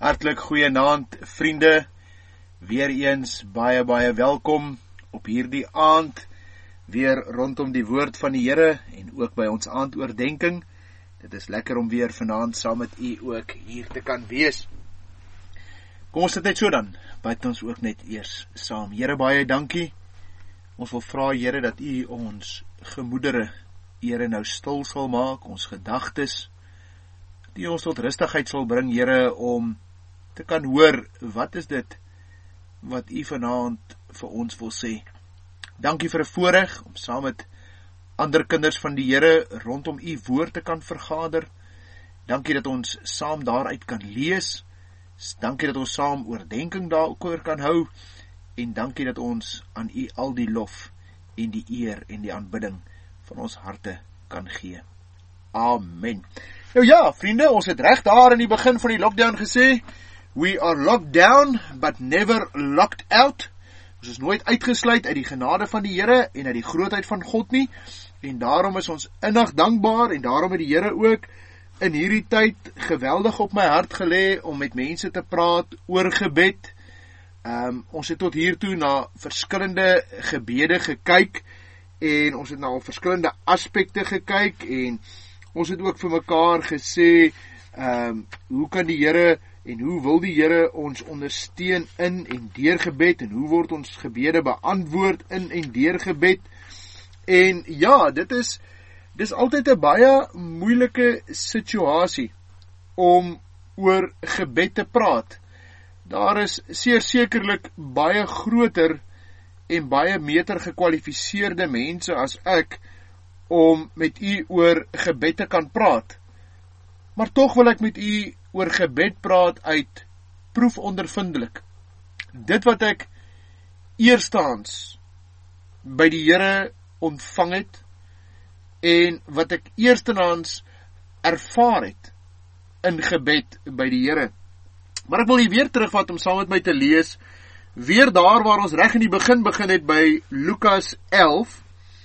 Hartlik goeienaand vriende, weer eens baie welkom op hierdie aand, weer rondom die woord van die Here en ook by ons aandoordenking. Dit is lekker om weer vanaand saam met u ook hier te kan wees. Kom ons sit net so dan, bid ons ook net eers saam. Here, baie dankie. Ons wil vra, Here, dat u ons gemoedere, Here, nou stil sal maak, ons gedagtes, die ons tot rustigheid sal bring, Here, om te kan hoor, wat is dit wat u vanaand vir ons wil sê. Dankie vir 'n voorreg om saam met ander kinders van die Here rondom u woord te kan vergader. Dankie dat ons saam daaruit kan lees. Dankie dat ons saam oordenking daaroor kan hou. En dankie dat ons aan u al die lof en die eer en die aanbidding van ons harte kan gee. Amen. Nou ja, vriende, ons het reg daar in die begin van die lockdown gesê, we are locked down, but never locked out. Ons is nooit uitgesluit uit die genade van die Here en uit die grootheid van God nie. En daarom is ons innig dankbaar en daarom het die Here ook in hierdie tyd geweldig op my hart gelê om met mense te praat oor gebed. Ons het tot hiertoe na verskillende gebede gekyk en ons het na verskillende aspekte gekyk en ons het ook vir mekaar gesê, hoe kan die Here en hoe wil die Here ons ondersteun in en deur gebed en hoe word ons gebede beantwoord in en deur gebed. En ja, dis altyd 'n baie moeilike situasie om oor gebed te praat. Daar is sekerlik baie groter en baie beter gekwalifiseerde mense as ek om met u oor gebed te kan praat. Maar tog wil ek met u oor gebed praat uit proefondervindelik. Dit wat ek eerstens by die Here ontvang het en wat ek eerstens ervaar het in gebed by die Here. Maar ek wil hier weer terugvat om saam met my te lees, weer daar waar ons reg in die begin het by Lukas 11,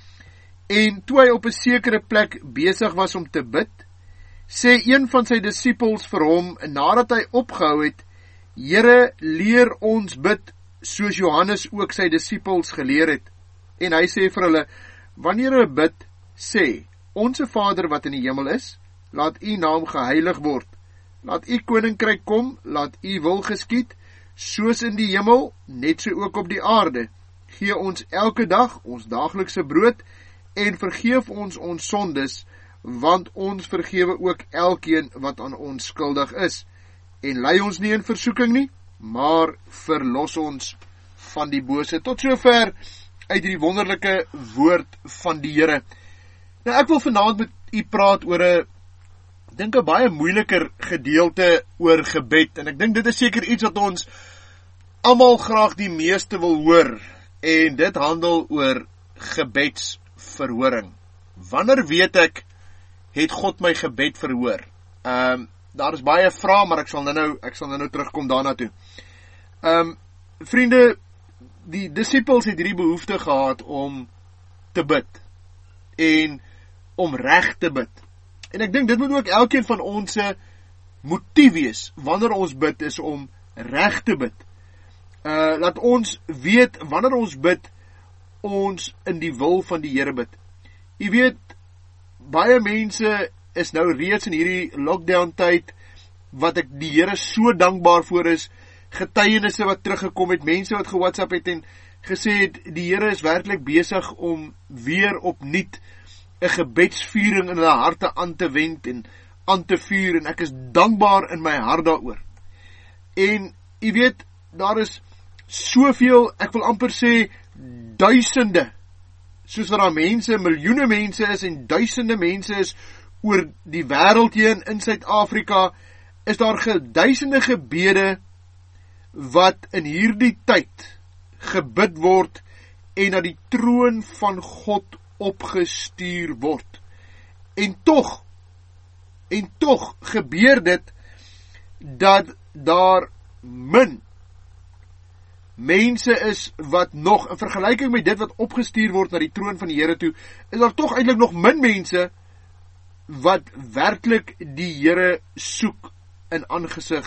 en toe hy op 'n sekere plek besig was om te bid, sê een van sy disippels vir hom, nadat hy opgehou het, Here, leer ons bid, soos Johannes ook sy disippels geleer het. En hy sê vir hulle, wanneer hulle bid, sê, Onse Vader wat in die hemel is, laat u naam geheilig word. Laat u koninkryk kom, laat u wil geskied, soos in die hemel, net so ook op die aarde. Gee ons elke dag ons daaglikse brood, en vergeef ons ons sondes, want ons vergewe ook elkeen wat aan ons skuldig is. En lei ons nie in versoeking nie, maar verlos ons van die bose. Tot sover uit die wonderlike woord van die Here. Nou ek wil vanaand met u praat oor 'n baie moeiliker gedeelte oor gebed, en ek dink dit is seker iets wat ons almal graag die meeste wil hoor, en dit handel oor gebedsverhoring. Wanneer weet ek, het God my gebed verhoor? Daar is baie vrae, maar ek sal nou terugkom daarna toe. Vriende, die disippels het hierdie behoefte gehad om te bid, en om reg te bid. En ek dink dit moet ook elkeen van ons motief wees, wanneer ons bid, is om reg te bid. Laat ons weet, wanneer ons bid, ons in die wil van die Here bid. Jy weet, baie mense is nou reeds in hierdie lockdown tyd, wat ek die Here so dankbaar voor is, getuienisse wat teruggekom het, mense wat ge-WhatsApp het en gesê het, die Here is werklik besig om weer opnuut 'n gebedsvuuring in hulle harte aan te wend en aan te vuur, en ek is dankbaar in my hart daaroor. En jy weet, daar is soveel, ek wil amper sê, duisende, soos wat daar mense, miljoene mense is en duisende mense is oor die wêreld heen in Suid-Afrika, is daar duisende gebede wat in hierdie tyd gebid word en na die troon van God opgestuur word. En tog gebeur dit dat daar min mense is wat nog, in vergelyking met dit wat opgestuur word na die troon van die Here toe, is daar tog eintlik nog min mense wat werklik die Here soek in aangesig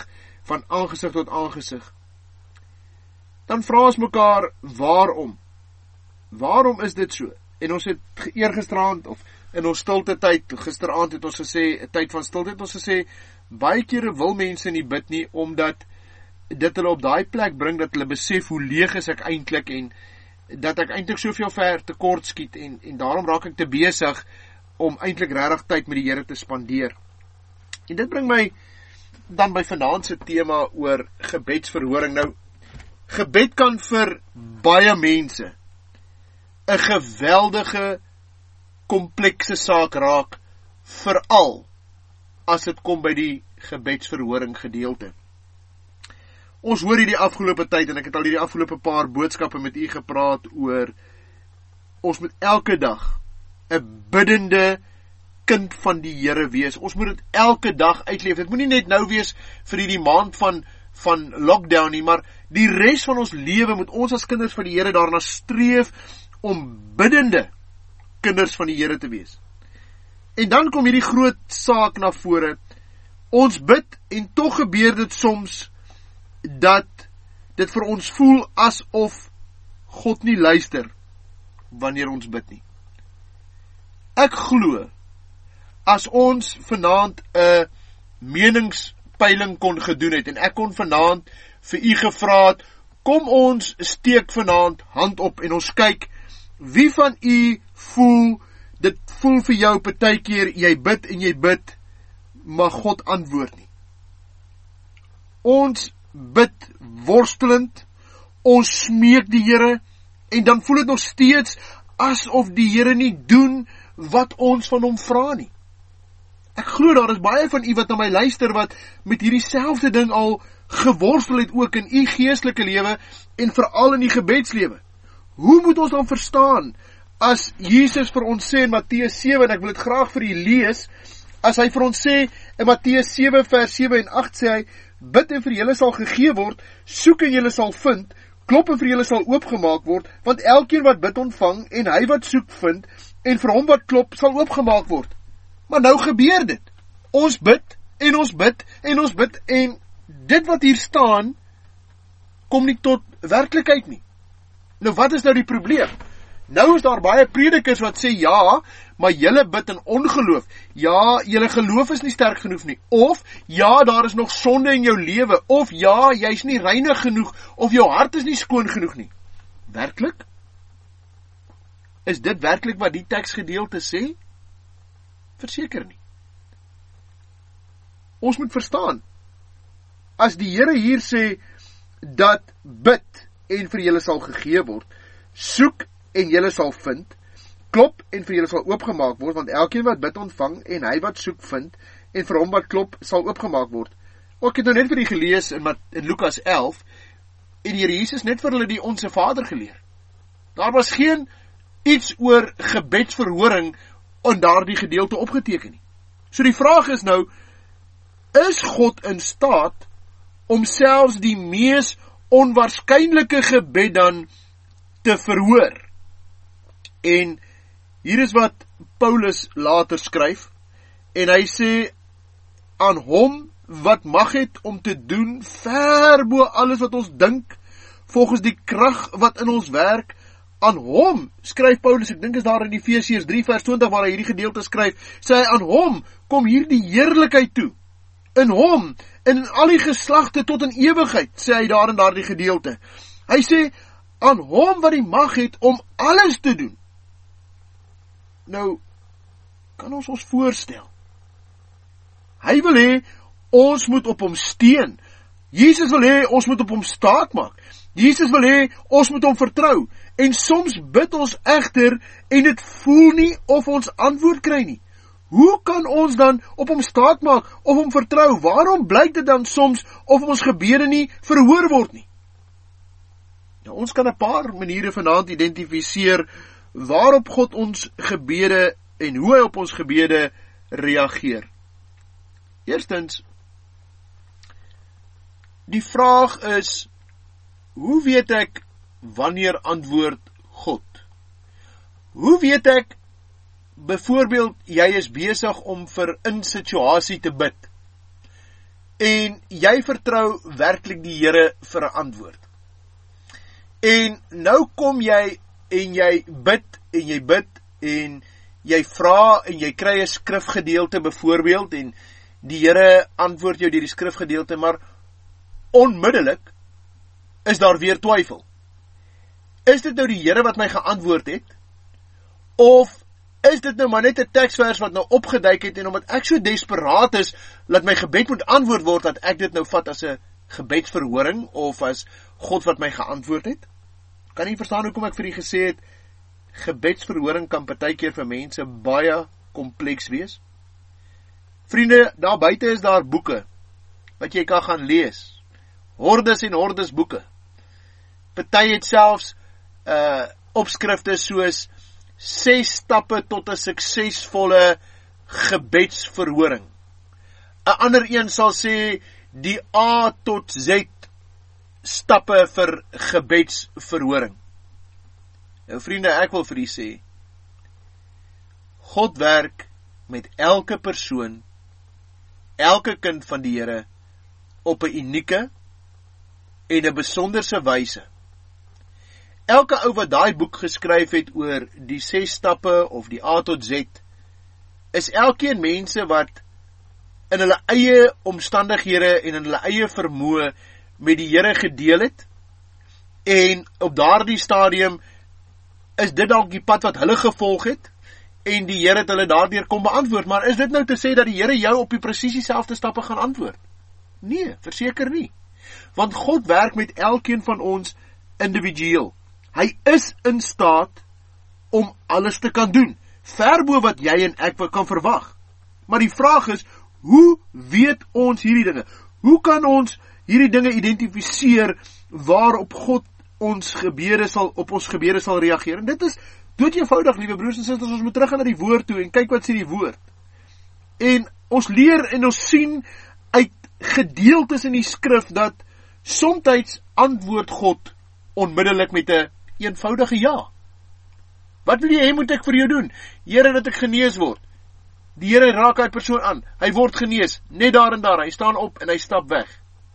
van aangesig tot aangesig, dan vra ons mekaar, waarom? Waarom is dit so? En ons het eergisteraand, of in ons stilte tyd, gisteraand het ons gesê, 'n tyd van stilte het ons gesê, baie kere wil mense nie bid nie, omdat dit hulle op daai plek bring, dat hulle besef hoe leeg is ek eintlik, en dat ek eintlik soveel ver tekort skiet, en daarom raak ek te besig, om eintlik regtig tyd met die Here te spandeer. En dit bring my dan by vanaand se tema oor gebedsverhoring. Nou, gebed kan vir baie mense 'n geweldige, komplekse saak raak, veral as dit kom by die gebedsverhoring gedeelte. Ons hoor hierdie afgelope tyd, en ek het al hierdie afgelope paar boodskappe met u gepraat oor, ons moet elke dag 'n biddende kind van die Here wees. Ons moet dit elke dag uitleef. Dit moet nie net nou wees vir hierdie maand van lockdown nie, maar die res van ons lewe moet ons as kinders van die Here daarna streef om biddende kinders van die Here te wees. En dan kom hierdie groot saak na vore. Ons bid, en tog gebeur dit soms dat dit vir ons voel asof God nie luister wanneer ons bid nie. Ek glo, as ons vanaand 'n meningspeiling kon gedoen het, en ek kon vanaand vir u gevra het, kom ons steek vanaand hand op, en ons kyk, wie van u voel, dit voel vir jou partykeer, jy bid, maar God antwoord nie. Ons bid worstelend, ons smeek die Here, en dan voel dit nog steeds, asof die Here nie doen, wat ons van hom vra nie. Ek glo daar is baie van u wat na my luister, wat met hierdie selfde ding al geworstel het, ook in u geestelike lewe, en veral in die gebedslewe. Hoe moet ons dan verstaan, as Jesus vir ons sê in Matteus 7, en ek wil dit graag vir u lees, as hy vir ons sê, in Matteus 7 vers 7 en 8 sê hy, bid en vir julle sal gegee word, soek en julle sal vind, klop en vir julle sal oopgemaak word, want elkeen wat bid ontvang, en hy wat soek vind, en vir hom wat klop, sal oopgemaak word. Maar nou gebeur dit. Ons bid, en ons bid, en ons bid, en dit wat hier staan, kom nie tot werklikheid nie. Nou wat is nou die probleem? Nou is daar baie predikers wat sê, ja, maar julle bid in ongeloof. Ja, julle geloof is nie sterk genoeg nie. Of, ja, daar is nog sonde in jou lewe. Of, ja, jy is nie reinig genoeg. Of jou hart is nie skoon genoeg nie. Werklik? Is dit werklik wat die teksgedeelte sê? Verseker nie. Ons moet verstaan, as die Here hier sê, dat bid en vir julle sal gegee word, soek en julle sal vind, klop en vir julle sal oopgemaak word, want elkeen wat bid ontvang, en hy wat soek vind, en vir hom wat klop sal oopgemaak word. Ek het nou net vir die gelees in Lukas 11, en die Here Jesus net vir hulle die Onse Vader geleer. Daar was geen iets oor gebedsverhoring in daardie gedeelte opgeteken nie. So die vraag is nou, is God in staat om selfs die mees onwaarskynlike gebed dan te verhoor? En hier is wat Paulus later skryf, en hy sê, aan hom wat mag het om te doen ver bo alles wat ons dink, volgens die krag wat in ons werk, aan hom, skryf Paulus, ek dink is daar in Efesiërs 3 vers 20 waar hy hierdie gedeelte skryf, sê hy, aan hom kom hier die heerlikheid toe, in hom, in al die geslagte tot in ewigheid, sê hy daar in daardie gedeelte. Hy sê, aan hom wat die mag het om alles te doen. Nou, kan ons voorstel, hy wil hê, ons moet op hom steun. Jesus wil hê, ons moet op hom staat maak. Jesus wil hê, ons moet hom vertrou. En soms bid ons egter, en dit voel nie of ons antwoord kry nie. Hoe kan ons dan op hom staat maak, of hom vertrou? Waarom blyk dit dan soms, of ons gebede nie verhoor word nie? Nou, ons kan 'n paar maniere vanaand identifiseer, waarop God ons gebede, en hoe hy op ons gebede reageer. Eerstens, die vraag is, hoe weet ek wanneer antwoord God? Hoe weet ek, byvoorbeeld, jy is besig om vir 'n situasie te bid, en jy vertrou werklik die Here vir 'n antwoord. En nou kom jy en jy bid en jy vra en jy kry 'n skrifgedeelte byvoorbeeld en die Here antwoord jou deur die skrifgedeelte, maar onmiddellik is daar weer twyfel. Is dit nou die Here wat my geantwoord het? Of is dit nou maar net 'n teksvers wat nou opgeduik het en omdat ek so desperaat is dat my gebed moet antwoord word, dat ek dit nou vat as 'n gebedsverhoring of as God wat my geantwoord het? Kan jy verstaan hoekom ek vir u gesê het, gebedsverhoring kan partykeer vir mense baie kompleks wees? Vriende, daar buite is daar boeke wat jy kan gaan lees. Hordes en hordes boeke. Party het selfs opskrifte soos 6 stappe tot 'n suksesvolle gebedsverhoring. 'n Ander een sal sê die A tot Z stappe vir gebedsverhoring. Nou vriende, ek wil vir u sê, God werk met elke persoon, elke kind van die Here op 'n unieke en 'n besonderse wyse. Elke ou wat daai boek geskryf het oor die 6 stappe of die A tot Z, is elkeen mense wat in hulle eie omstandighede en in hulle eie vermoë met die Here gedeel het, en op daardie stadium is dit dalk die pad wat hulle gevolg het, en die Here het hulle daardeur kom beantwoord. Maar is dit nou te sê dat die Here jou op die presies dieselfde stappe gaan antwoord? Nee, verseker nie. Want God werk met elkeen van ons individueel. Hy is in staat om alles te kan doen, ver bo wat jy en ek kan verwag. Maar die vraag is, hoe weet ons hierdie dinge? Hoe kan ons hierdie dinge identifiseer waarop God op ons gebede sal reageer? En dit is dood eenvoudig, liewe broers en susters, ons moet terug gaan na die woord toe en kyk wat sê die woord. En ons leer en ons sien uit gedeeltes in die skrif dat somtyds antwoord God onmiddellik met 'n eenvoudige ja. Wat wil jy hê moet ek vir jou doen? Here, dat ek genees word. Die Here raak hy persoon aan. Hy word genees, net daar en daar. Hy staan op en hy stap weg.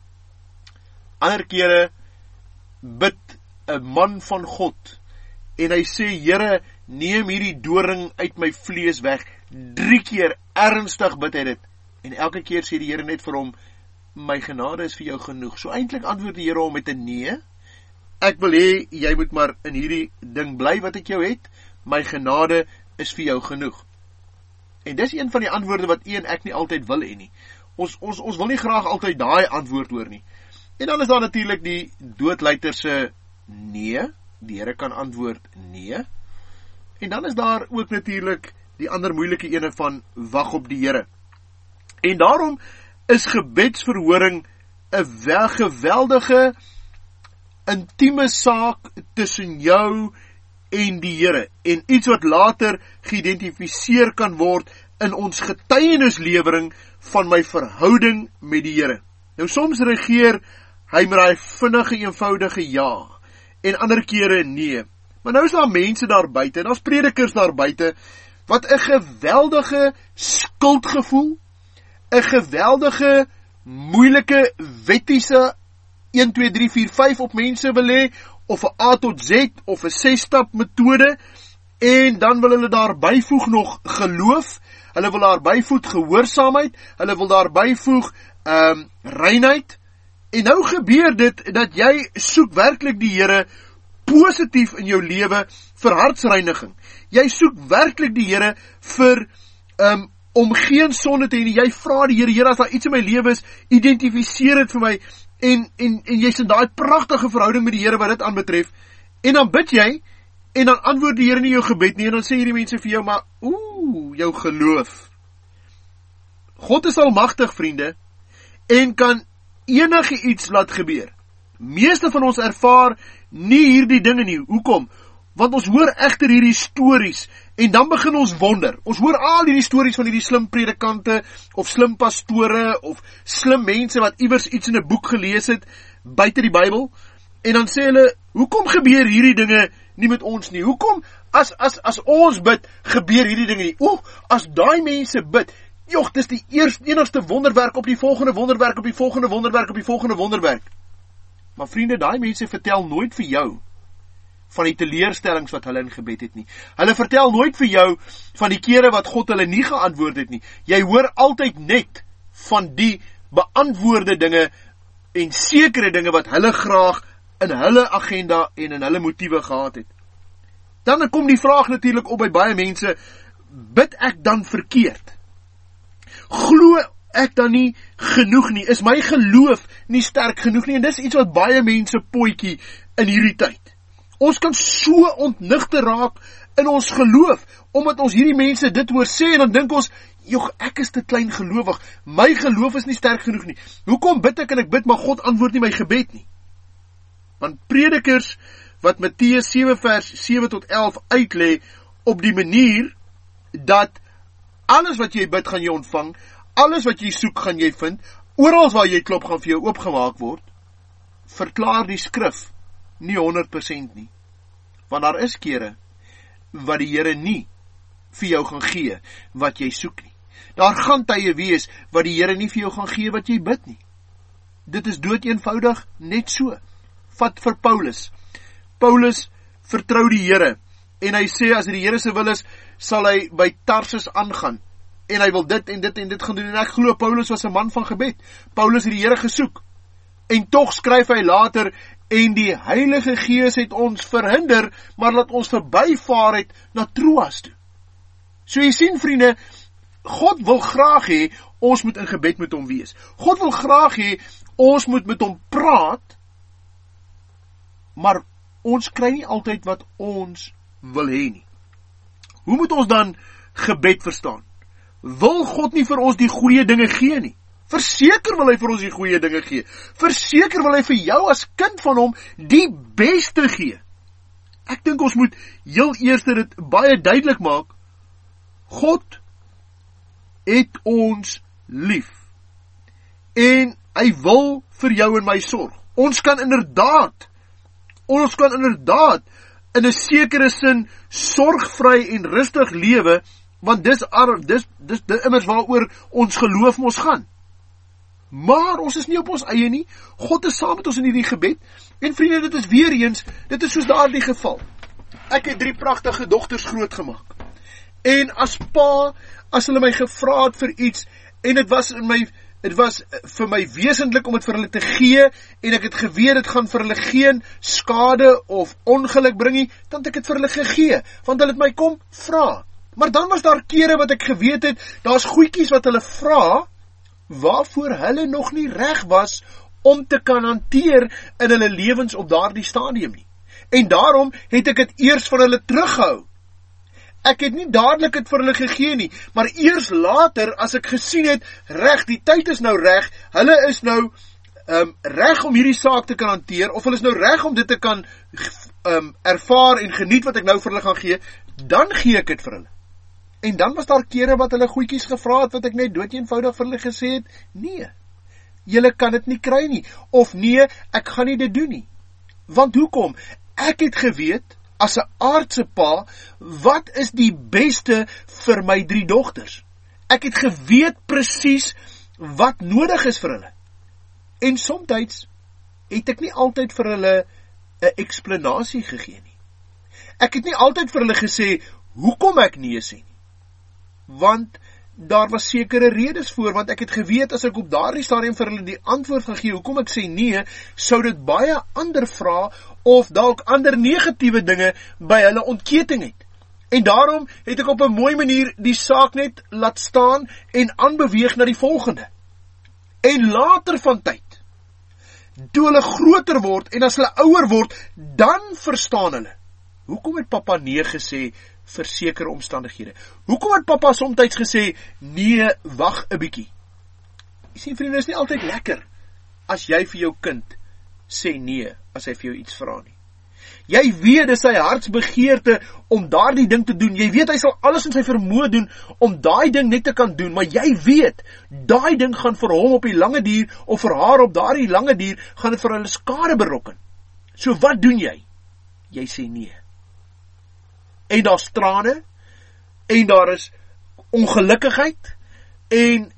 Ander kere bid 'n man van God en hy sê, Here, neem hierdie doring uit my vlees weg. 3 keer ernstig bid hy dit. En elke keer sê die Here net vir hom, my genade is vir jou genoeg. So eintlik antwoord die Here hom met 'n nee. Ek wil hê, jy moet maar in hierdie ding bly wat ek jou het, my genade is vir jou genoeg. En dis een van die antwoorde wat u en ek nie altyd wil hê nie. Ons wil nie graag altyd daai antwoord hoor nie. En dan is daar natuurlik die doodluiterse nee, die Here kan antwoord nee. En dan is daar ook natuurlik die ander moeilike ene van wag op die Here. En daarom is gebedsverhoring 'n geweldige intieme saak tussen jou en die Here, en iets wat later geïdentifiseer kan word in ons getuienislewering van my verhouding met die Here. Nou soms reageer hy met daai vinnige eenvoudige ja, en ander kere nee. Maar nou is daar mense daar buite, en daar's predikers daar buite, wat 'n geweldige skuldgevoel, 'n geweldige moeilike wettiese 1, 2, 3, 4, 5 op mense wil hê, of 'n A tot Z, of 'n 6-stap metode, en dan wil hulle daar byvoeg nog geloof, hulle wil daar byvoeg gehoorsaamheid, hulle wil daar byvoeg reinheid, en nou gebeur dit, dat jy soek werklik die Here positief in jou lewe vir hartsreiniging. Jy soek werklik die Here vir, om geen sonde te hê nie. Jy vra die Here, Here, as daar iets in my lewe is, identifiseer dit vir my, en jy's in daai pragtige verhouding met die Here wat dit aanbetref, en dan bid jy, en dan antwoord die Here nie jou gebed nie, en dan sê hierdie mense vir jou, maar jou geloof. God is almagtig, vriende, en kan enige iets laat gebeur. Meeste van ons ervaar nie hierdie dinge nie. Hoekom? Want ons hoor egter hierdie stories, en dan begin ons wonder. Ons hoor al hierdie stories van hierdie slim predikante, of slim pastore, of slim mense wat iewers iets in 'n boek gelees het, buite die Bybel, en dan sê hulle, hoekom gebeur hierdie dinge nie met ons nie? Hoekom, as ons bid, gebeur hierdie dinge nie? As daai mense bid, Joch, dis die enigste wonderwerk op die volgende wonderwerk, op die volgende wonderwerk, op die volgende wonderwerk. Maar vriende, daai mense vertel nooit vir jou van die teleurstellings wat hulle in gebed het nie. Hulle vertel nooit vir jou van die kere wat God hulle nie geantwoord het nie. Jy hoor altyd net van die beantwoorde dinge en sekere dinge wat hulle graag in hulle agenda en in hulle motiewe gehad het. Dan kom die vraag natuurlik op by baie mense, bid ek dan verkeerd? Glo ek dan nie genoeg nie? Is my geloof nie sterk genoeg nie? En dis iets wat baie mense potjie in hierdie tyd. Ons kan so ontnigter raak in ons geloof, omdat ons hierdie mense dit hoor sê, en dan dink ons, joh, ek is te klein gelowig, my geloof is nie sterk genoeg nie. Hoekom bid ek en ek bid, maar God antwoord nie my gebed nie? Want Predikers, wat Matteus 7 vers 7 tot 11 uitlê, op die manier, dat alles wat jy bid, gaan jy ontvang, alles wat jy soek, gaan jy vind, oral waar jy klop, gaan vir jou oopgemaak word, verklaar die skrif, nie 100% nie. Want daar is kere wat die Here nie vir jou gaan gee wat jy soek nie. Daar gaan tye wees wat die Here nie vir jou gaan gee wat jy bid nie. Dit is doodeenvoudig net so. Vat vir Paulus. Paulus vertrou die Here en hy sê as die Here se wil is, sal hy by Tarsus aangaan en hy wil dit en dit en dit gaan doen. En ek glo Paulus was 'n man van gebed. Paulus het die Here gesoek. En tog skryf hy later, en die Heilige Gees het ons verhinder, maar laat ons verbyvaar het na Troas toe. So jy sien vriende, God wil graag hê, ons moet in gebed met hom wees. God wil graag hê, ons moet met hom praat, maar ons kry nie altyd wat ons wil hê nie. Hoe moet ons dan gebed verstaan? Wil God nie vir ons die goeie dinge gee nie? Verseker wil hy vir ons die goeie dinge gee. Verseker wil hy vir jou as kind van hom die beste gee. Ek dink ons moet heel eers dit baie duidelik maak. God het ons lief. En hy wil vir jou en my sorg. Ons kan inderdaad in 'n sekere sin sorgvry en rustig lewe, want dis immers waaroor ons geloof mos gaan. Maar ons is nie op ons eie nie. God is saam met ons in hierdie gebed. En vriende, dit is weer eens, dit is soos daardie geval. Ek het 3 pragtige dogters grootgemaak. En as pa, as hulle my gevra het vir iets, en dit was vir my wesentlik om dit vir hulle te gee, en ek het geweet, dit gaan vir hulle geen skade of ongeluk bring nie, dan het ek dit vir hulle gegee, want hulle het my kom vra. Maar dan was daar kere wat ek geweet het, daar's goedjies wat hulle vra, waarvoor hulle nog nie reg was om te kan hanteer in hulle lewens op daardie stadium nie. En daarom het ek dit eers van hulle teruggehou. Ek het nie dadelik dit vir hulle gegee nie, maar eers later, as ek gesien het, reg, die tyd is nou reg, hulle is nou reg om hierdie saak te kan hanteer, of hulle is nou reg om dit te kan ervaar en geniet wat ek nou vir hulle gaan gee, dan gee ek dit vir hulle. En dan was daar kere wat hulle goedjies gevra het, wat ek net doodeenvoudig vir hulle gesê het, nee, julle kan dit nie kry nie, of nee, ek gaan nie dit doen nie. Want hoekom? Ek het geweet, as 'n aardse pa, wat is die beste vir my 3 dogters? Ek het geweet presies wat nodig is vir hulle. En soms het ek nie altyd vir hulle 'n eksplanasie gegee nie. Ek het nie altyd vir hulle gesê, hoekom ek nee sê nie. Want daar was sekere redes voor, want ek het geweet, as ek op daardie stadium vir hulle die antwoord gaan gee, hoekom ek sê nee, sou dit baie ander vrae, of dalk ander negatiewe dinge by hulle ontketting het. En daarom het ek op 'n mooi manier die saak net laat staan, en aanbeweeg na die volgende. En later van tyd, toe hulle groter word, en as hulle ouer word, dan verstaan hulle, hoekom het papa nee gesê, vir sekere omstandighede. Hoekom het papa soms gesê, nee, wag 'n bietjie. Jy sien vriende, is nie altyd lekker, as jy vir jou kind sê nee, as hy vir jou iets vra nie. Jy weet, dis sy hartsbegeerte om daardie ding te doen. Jy weet, hy sal alles in sy vermoë doen, om daai ding net te kan doen, maar jy weet, daai ding gaan vir hom op die lange duur, of vir haar op daardie lange duur, gaan dit vir hulle skade berokken. So wat doen jy? Jy sê nee. En daar's trane, en daar is ongelukkigheid, en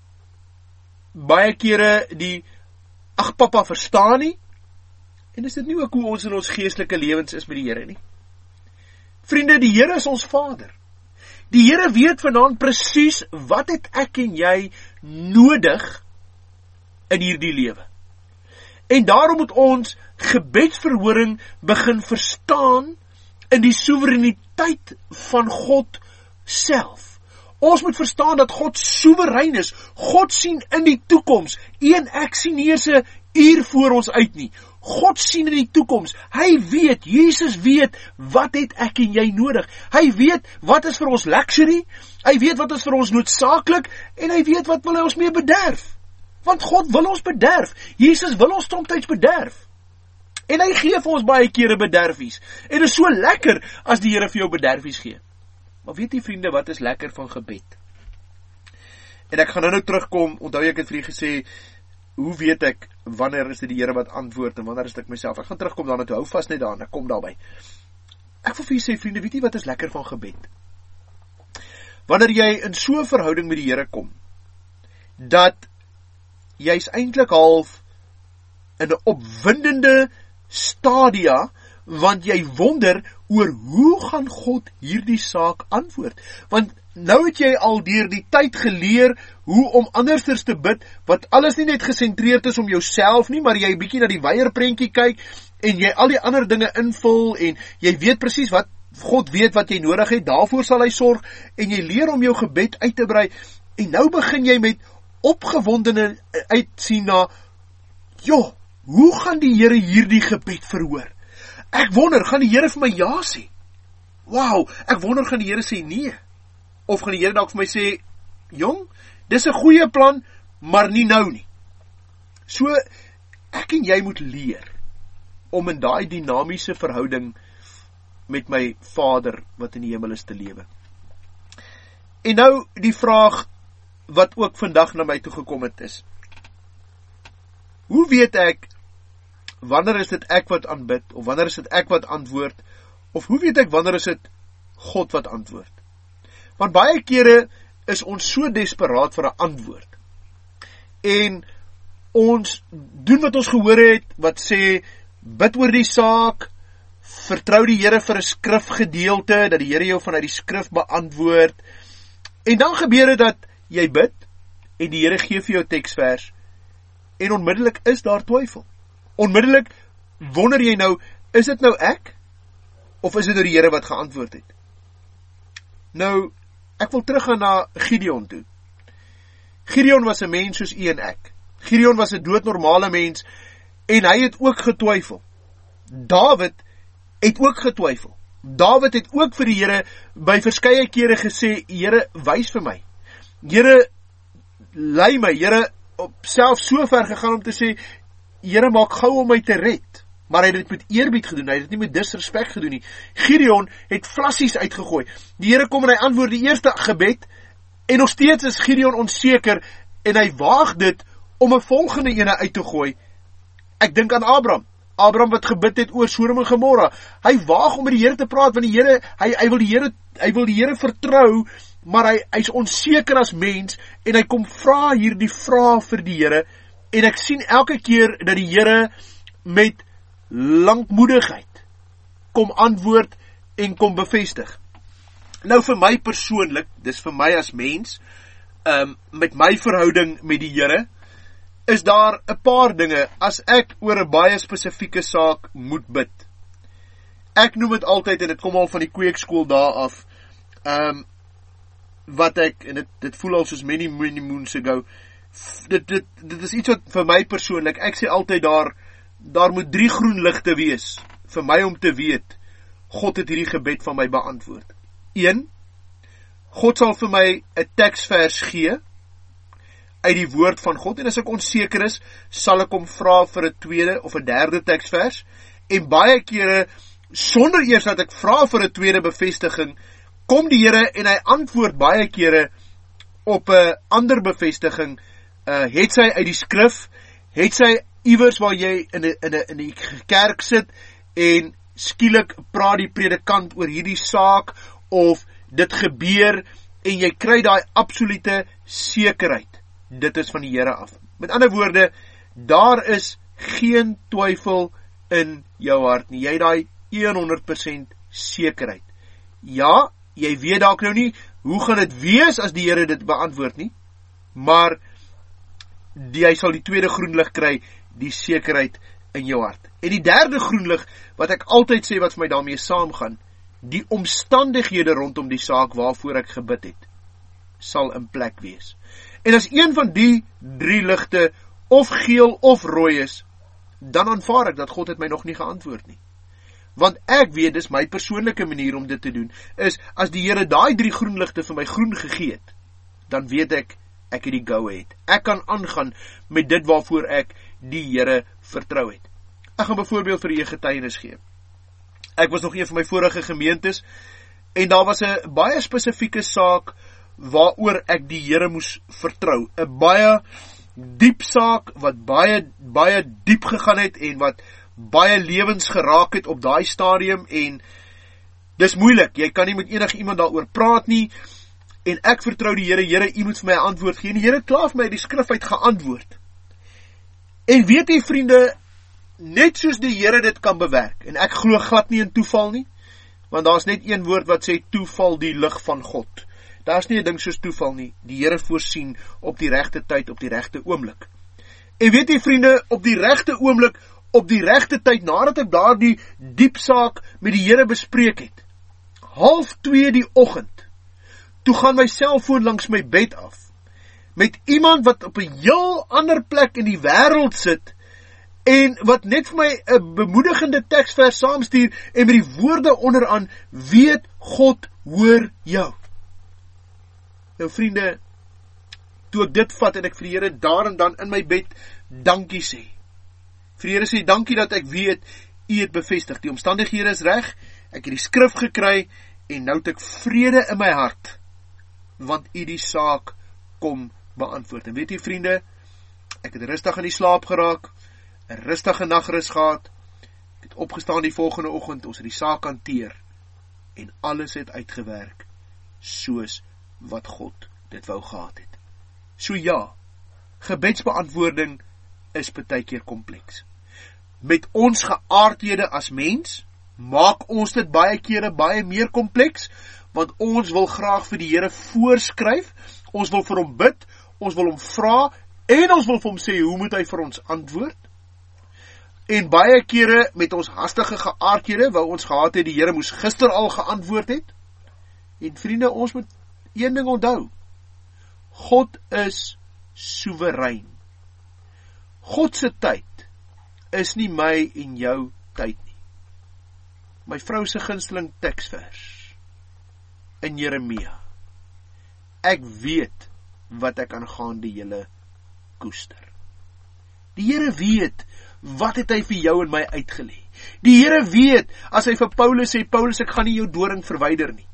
baie kere die ag papa verstaan nie, en is dit nie ook hoe ons in ons geestelike lewens is met die Here nie? Vriende, die Here is ons Vader. Die Here weet vanaand presies wat het ek en jy nodig in hierdie lewe. En daarom moet ons gebedsverhoring begin verstaan in die soewereiniteit van God self. Ons moet verstaan dat God soewerein is. God sien in die toekoms. Ek sien nie eens 'n uur voor ons uit nie. God sien in die toekoms. Hy weet, Jesus weet, wat het ek en jy nodig. Hy weet, wat is vir ons luxury. Hy weet, wat is vir ons noodsaaklik. En hy weet, wat wil hy ons mee bederf. Want God wil ons bederf. Jesus wil ons soms bederf. En hy gee vir ons baie kere bederfies. En dit is so lekker as die Here vir jou bederfies gee. Maar weet jy vriende, wat is lekker van gebed? En ek gaan nou terugkom, onthou ek het vir julle gesê, hoe weet ek, wanneer is dit die Here wat antwoord, en wanneer is dit ek myself? Ek gaan terugkom daarna toe, hou vast net daarna, ek kom daarby. Ek wil vir julle sê, vriende, weet jy wat is lekker van gebed? Wanneer jy in so 'n verhouding met die Here kom, dat jy's eintlik half in 'n opwindende stadia, want jy wonder oor hoe gaan God hierdie saak antwoord. Want nou het jy al deur die tyd geleer hoe om andersters te bid, wat alles nie net gesentreerd is om jouself nie, maar jy bietjie na die weier prentjie kyk, en jy al die ander dinge invul, en jy weet presies wat, God weet wat jy nodig het, daarvoor sal hy sorg, en jy leer om jou gebed uit te brei, en nou begin jy met opgewondene uitsien na, hoe gaan die Here hierdie gebed verhoor? Ek wonder, gaan die Here vir my ja sê? Wow, ek wonder, gaan die Here sê nee? Of gaan die Here dalk vir my sê, jong, dis 'n goeie plan, maar nie nou nie. So, ek en jy moet leer om in daai dinamiese verhouding met my Vader wat in die hemel is te lewe. En nou die vraag wat ook vandag na my toe gekom het is, hoe weet ek, wanneer is dit ek wat aanbid, of wanneer is dit ek wat antwoord, of hoe weet ek wanneer is dit God wat antwoord? Want baie kere is ons so desperaat vir 'n antwoord. En ons doen wat ons gehoor het, wat sê, bid oor die saak, vertrou die Here vir 'n skrifgedeelte, dat die Here jou vanuit die skrif beantwoord, en dan gebeur dit dat jy bid, en die Here gee vir jou teksvers, en onmiddellik is daar twyfel. Onmiddellik wonder jy nou, is dit nou ek, of is dit nou die Here wat geantwoord het? Nou, ek wil teruggaan na Gideon toe. Gideon was 'n mens soos u en ek. Gideon was 'n doodnormale mens, en hy het ook getwyfel. Dawid het ook getwyfel. Dawid het ook vir die Here by verskeie kere gesê, Here, wys vir my. Here, lei my. Here, self so ver gegaan om te sê, Here, maak gou om my te red. Maar hy het dit met eerbied gedoen, hy het dit nie met disrespect gedoen nie. Gideon het vlassies uitgegooi. Die Here kom en hy antwoord die eerste gebed, en nog steeds is Gideon onseker, en hy waag dit om 'n volgende ene uit te gooi. Ek dink aan Abraham wat gebid het oor Sodom en Gomorra. Hy waag om met die Here te praat, want die Here, hy wil die Here vertrou, maar hy's onseker as mens, en hy kom vra hierdie vraag vir die Here, en ek sien elke keer dat die Here met lankmoedigheid kom antwoord en kom bevestig. Nou vir my persoonlik, dis vir my as mens, met my verhouding met die Here, is daar 'n paar dinge, as ek oor 'n baie spesifieke saak moet bid. Ek noem dit altyd, en dit kom al van die kweekskool daar af, wat ek, en dit voel al soos many moons ago, dit is iets wat vir my persoonlik, ek sê altyd daar moet 3 groen ligte wees, vir my om te weet, God het hierdie gebed van my beantwoord. 1, God sal vir my 'n teksvers gee, uit die woord van God, en as ek onseker is, sal ek hom vra vir 'n tweede of 'n derde teksvers, en baie kere, sonder eers dat ek vra vir 'n tweede bevestiging, kom die Here en hy antwoord baie kere op 'n ander bevestiging, het sy uit die skrif, het sy iewers waar jy in die kerk sit, en skielik praat die predikant oor hierdie saak, of dit gebeur, en jy kry daai absolute sekerheid, dit is van die Here af. Met ander woorde, daar is geen twyfel in jou hart nie, jy het daai 100% sekerheid. Ja, jy weet dalk nou nie, hoe gaan dit wees as die Here dit beantwoord nie, maar jy sal die tweede groenlig kry, die sekerheid in jou hart. En die derde groenlig, wat ek altyd sê wat vir my daarmee saamgaan, die omstandighede rondom die saak waarvoor ek gebid het, sal in plek wees. En as een van die 3 ligte of geel of rooi is, dan aanvaar ek dat God het my nog nie geantwoord nie. Want ek weet, dis my persoonlike manier om dit te doen, is as die Here daai 3 groenligte vir my groen gegee het, dan weet ek het die go-ahead. Ek kan aangaan met dit waarvoor ek die Here vertrou het. Ek gaan byvoorbeeld vir u 'n getuienis gee. Ek was nog een van my vorige gemeentes, en daar was 'n baie spesifieke saak waaroor ek die Here moes vertrou. 'n baie diep saak, wat baie diep gegaan het, en wat baie lewens geraak het op daai stadium, en dis moeilik, jy kan nie met enige iemand daaroor praat nie, en ek vertrou die Here, Here, u moet vir my 'n antwoord gee, en die Here klaar vir my die skrif uit geantwoord. En weet jy vriende, net soos die Here dit kan bewerk, en ek glo glad nie in toeval nie, want daar's net een woord wat sê, toeval die lig van God. Daar's nie 'n ding soos toeval nie, die Here voorsien op die regte tyd, op die regte oomblik. En weet jy vriende, op die regte oomblik, op die regte tyd, nadat ek daardie diep saak met die Here bespreek het, 1:30 die oggend, toe gaan my selfoon langs my bed af, met iemand wat op 'n heel ander plek in die wêreld sit, en wat net vir my 'n bemoedigende teksvers saamstuur, en met die woorde onderaan, weet God hoor jou. Nou vriende, toe ek dit vat, en ek vir die Here daar en dan in my bed dankie sê. Vir die Here sê, dankie dat ek weet, u het bevestig, die omstandighede is reg, ek het die skrif gekry, en nou het ek vrede in my hart, want u die saak kom beantwoord. En weet jy vriende, ek het rustig in die slaap geraak, 'n rustige nagrus gehad, ek het opgestaan die volgende oggend, ons het die saak hanteer, en alles het uitgewerk, soos wat God dit wou gehad het. So ja, gebedsbeantwoording is baie keer kompleks. Met ons geaardhede as mens, maak ons dit baie kere baie meer kompleks, want ons wil graag vir die Here voorskryf, ons wil vir hom bid, ons wil hom vra, en ons wil vir hom sê, hoe moet hy vir ons antwoord? En baie kere met ons hastige geaardhede, wou ons gehad het, die Here moes gister al geantwoord het, en vriende, ons moet een ding onthou, God is soewerein. God se tyd is nie my en jou tyd nie. My vrou se gunsteling teksvers in Jeremia. Ek weet wat ek aangaande julle koester. Die Here weet, wat het hy vir jou en my uitgelê. Die Here weet, as hy vir Paulus sê, Paulus, ek gaan nie jou doring verwyder nie.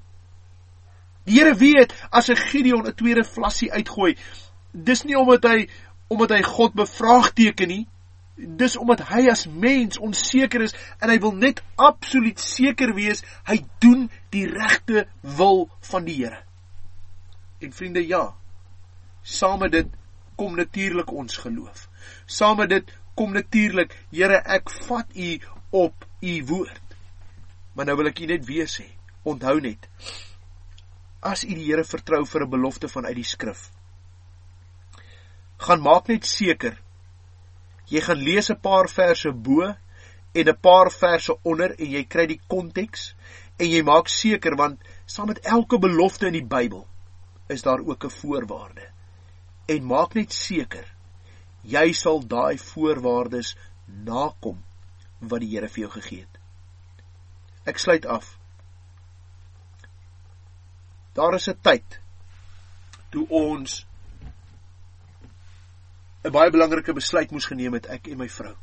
Die Here weet, as 'n Gideon 'n tweede vlassie uitgooi, dis nie omdat hy God bevraagteken nie, dis omdat hy as mens onseker is, en hy wil net absoluut seker wees, hy doen die regte wil van die Here. En vriende, ja, saam met dit kom natuurlik ons geloof. Saam met dit kom natuurlik, Here, ek vat u op u woord. Maar nou wil ek u net weer sê, onthou net, as u die Here vertrou vir 'n belofte vanuit die skrif, gaan maak net seker, jy gaan lees 'n paar verse bo, en 'n paar verse onder, en jy kry die konteks, en jy maak seker, want saam met elke belofte in die Bybel, is daar ook 'n voorwaarde. En maak net seker, jy sal daai voorwaardes nakom, wat die Here vir jou gegee het. Ek sluit af. Daar is 'n tyd, toe ons 'n baie belangrike besluit moes geneem het, ek en my vrou.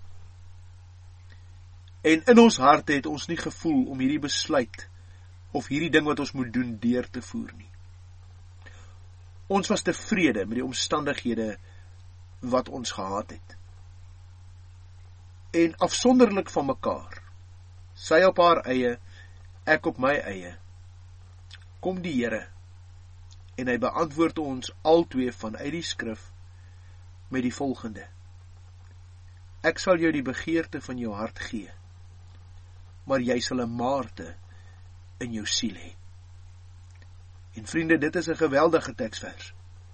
En in ons harte het ons nie gevoel om hierdie besluit, of hierdie ding wat ons moet doen, deur te voer nie. Ons was tevrede met die omstandighede wat ons gehad het. En afsonderlik van mekaar, sy op haar eie, ek op my eie, kom die Here En hy beantwoord ons altwee vanuit die skrif met die volgende: ek sal jou die begeerte van jou hart gee, maar jy sal 'n maarte in jou siel hê. En vriende, dit is 'n geweldige teksvers.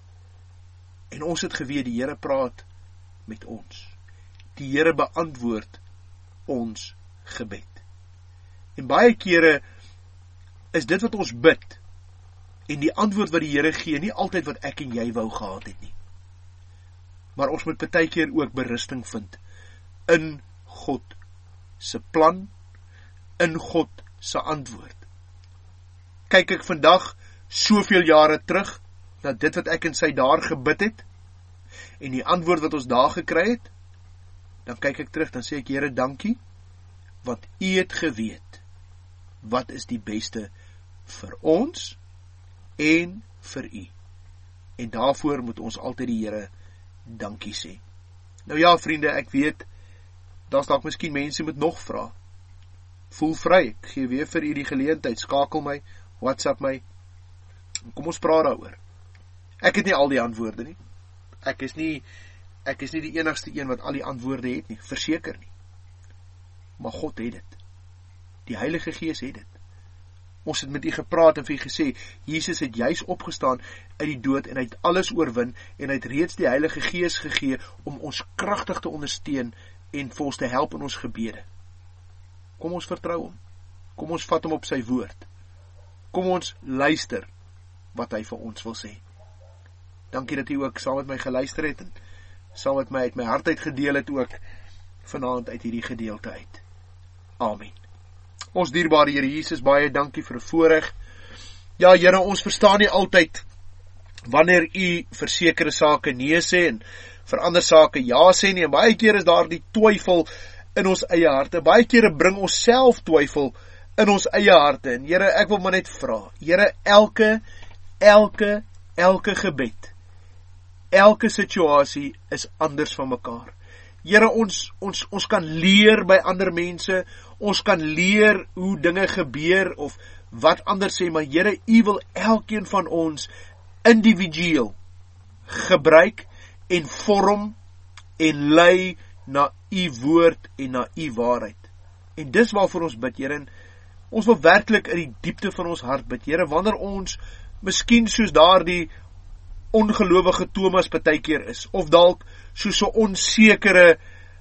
En ons het geweet, die Here praat met ons. Die Here beantwoord ons gebed. En baie kere is dit wat ons bid, en die antwoord wat die Here gee, nie altyd wat ek en jy wou gehad het nie. Maar ons moet baie keer ook berusting vind in God se plan, in God se antwoord. Kyk ek vandag soveel jare terug na dit wat ek en sy daar gebid het, en die antwoord wat ons daar gekry het, dan kyk ek terug, dan sê ek, Here, dankie, want U het geweet wat is die beste vir ons en vir U. En daarvoor moet ons altyd die Here dankie sê. Nou ja, vriende, ek weet, daar's dalk miskien mense met nog vra. Voel vry, ek gee weer vir U die geleentheid, skakel my, WhatsApp my, kom ons praat daaroor. Ek het nie al die antwoorde nie. Ek is nie die enigste een wat al die antwoorde het nie, verseker nie. Maar God het dit. Die Heilige Gees het dit. Ons het met U gepraat en vir U gesê, Jesus het juis opgestaan uit die dood en hy het alles oorwin en hy het reeds die Heilige Gees gegee om ons kragtig te ondersteun en vir ons te help in ons gebede. Kom ons vertrou hom. Kom ons vat hom op sy woord. Kom ons luister wat hy vir ons wil sê. Dankie dat U ook saam met my geluister het en saam met my uit my hart uit gedeel het ook vanaand uit hierdie gedeelte uit. Amen. Ons dierbare Here Jesus, baie dankie vir 'n voorreg. Ja, Here, ons verstaan nie altyd wanneer U vir sekere sake nee sê en vir ander sake ja sê nie. En baie keer is daar die twyfel in ons eie harte. Baie kere bring ons self twyfel in ons eie harte. En Here, ek wil maar net vra, Here, elke gebed, elke situasie is anders van mekaar. Here, ons kan leer by ander mense, ons kan leer hoe dinge gebeur of wat ander sê, maar Here, U wil elkeen van ons individueel gebruik en vorm en lei na U woord en na U waarheid. En dis waarvoor ons bid, Here, en ons wil werklik in die diepte van ons hart bid, Here, wanneer ons miskien soos daardie ongelowige Thomas partykeer is, of dalk soos 'n onsekere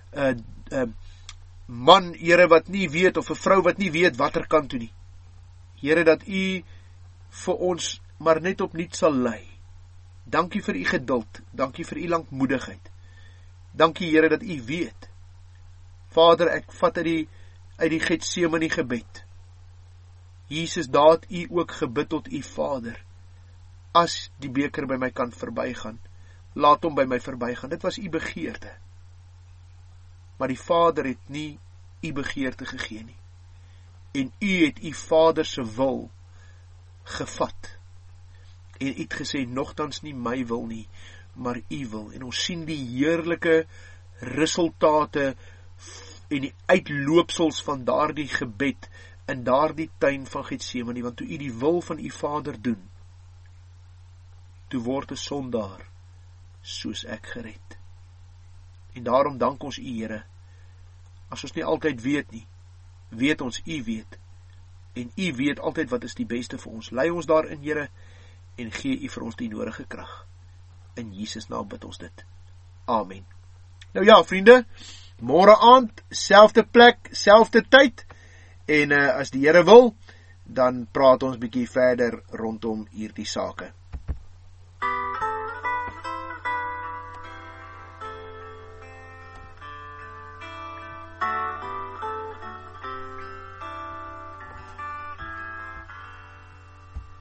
man, Here, wat nie weet, of 'n vrou wat nie weet watter kant toe nie. Here, dat U vir ons maar net opnuut sal lei. Dankie vir U geduld, dankie vir U lankmoedigheid. Dankie, Here, dat U weet. Vader, ek vat uit die Getsemane gebed. Jesus, daar het U ook gebid tot U Vader. As die beker by my kan verbygaan, laat hom by my verbygaan. Dit was U begeerte. Maar die Vader het nie U begeerte gegee nie. En U het U Vader se wil gevat. En U het gesê, nogtans nie my wil nie, maar U wil. En ons sien die heerlike resultate en die uitloopsels van daardie gebed in daardie tuin van Getsemane, want toe U die wil van U Vader doen, toe word 'n sondaar soos ek gered. En daarom dank ons U, Here. As ons nie altyd weet nie, weet ons U weet. En U weet altyd wat is die beste vir ons. Lei ons daarin, Here, en gee U vir ons die nodige krag. In Jesus naam bid ons dit. Amen. Nou ja, vriende, môre aand, selfde plek, selfde tyd. En as die Here wil, dan praat ons bietjie verder rondom hierdie sake.